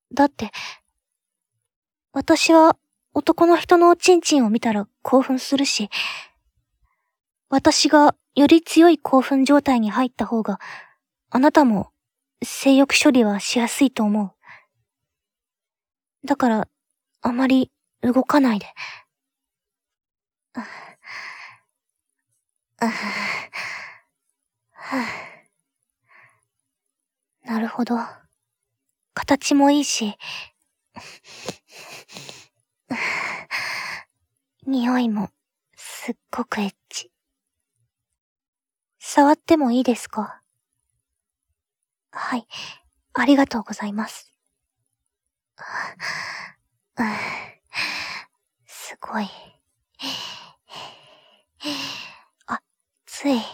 だって、私は男の人のおちんちんを見たら興奮するし、私がより強い興奮状態に入った方が、あなたも性欲処理はしやすいと思う。だから、あまり動かないで。なるほど。形もいいし、匂いもすっごくエッチ。触ってもいいですか？はい、ありがとうございます。すごい。つい。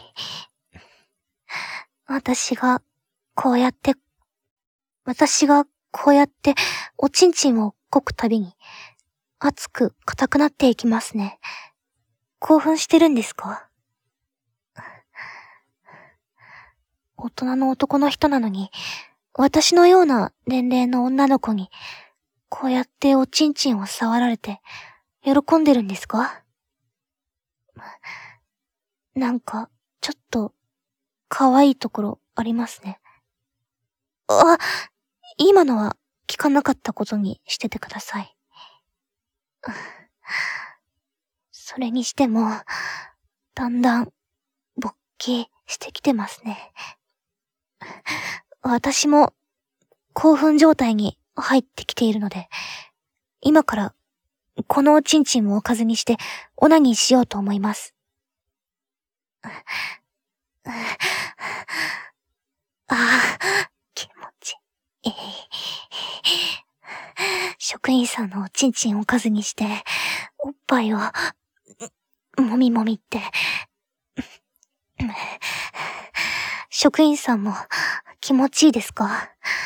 私がこうやっておちんちんをこくたびに熱く硬くなっていきますね。興奮してるんですか？大人の男の人なのに、私のような年齢の女の子に、こうやっておちんちんを触られて、喜んでるんですか？なんか、ちょっと、可愛いところありますね。今のは聞かなかったことにしててください。それにしても、だんだん、勃起してきてますね。私も、興奮状態に入ってきているので、今から、このおちんちんをおかずにして、オナニーしようと思います。気持ちいい。職員さんのおちんちんをおかずにして、おっぱいを、もみもみって。職員さんも気持ちいいですか？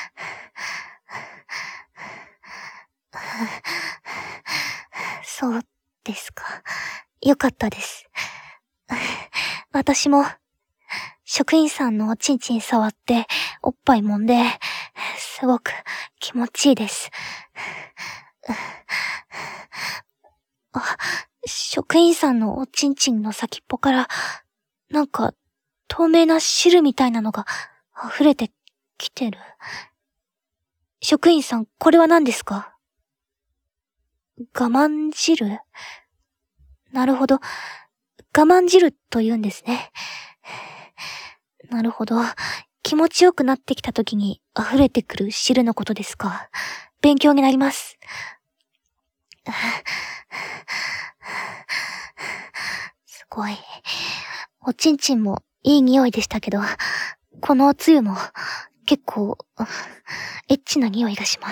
そうですか。よかったです。私も、職員さんのおちんちん触って、おっぱい揉んで、すごく気持ちいいです。職員さんのおちんちんの先っぽから、なんか、透明な汁みたいなのが溢れてきてる。職員さん、これは何ですか？我慢汁？なるほど。我慢汁と言うんですね。なるほど。気持ちよくなってきた時に溢れてくる汁のことですか。勉強になります。すごい。おちんちんもいい匂いでしたけど、このおつゆも結構、エッチな匂いがします。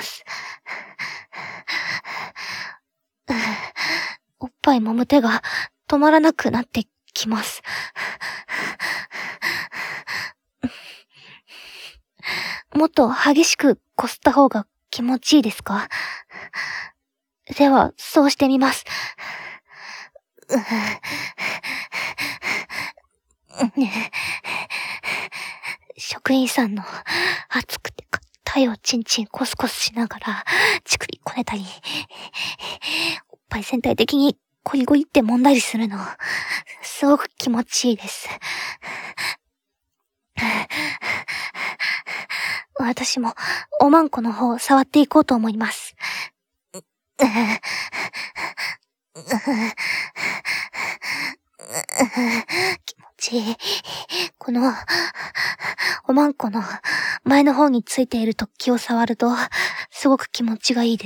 おっぱい揉む手が止まらなくなってきます。もっと激しくこすった方が気持ちいいですか？では、そうしてみます。職員さんの熱くて硬いおちんちんコスコスしながら、乳首こねたり、おっぱい全体的にゴリゴリって揉んだりするの、すごく気持ちいいです。私も、おまんこの方を触っていこうと思います。気持ちいい。この、おまんこの前の方についている突起を触ると、すごく気持ちがいいです。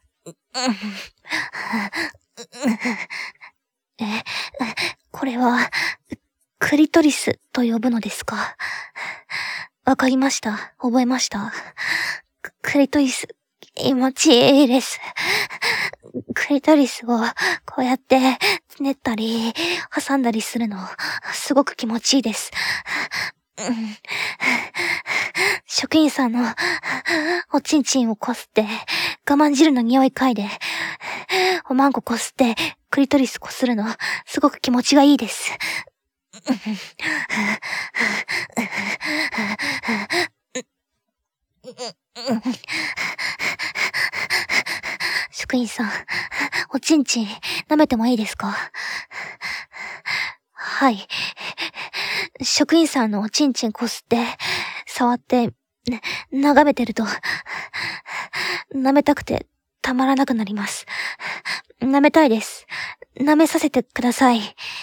これは、クリトリスと呼ぶのですか？わかりました。覚えました。クリトリス、気持ちいいです。クリトリスをこうやってつねったり挟んだりするのすごく気持ちいいです。職員さんのおちんちんをこすって我慢汁の匂い嗅いでおまんここすってクリトリスこするのすごく気持ちがいいです。 職員さん、おちんちん舐めてもいいですか？はい。職員さんのおちんちんこすって、触って、眺めてると、舐めたくてたまらなくなります。舐めたいです。舐めさせてください。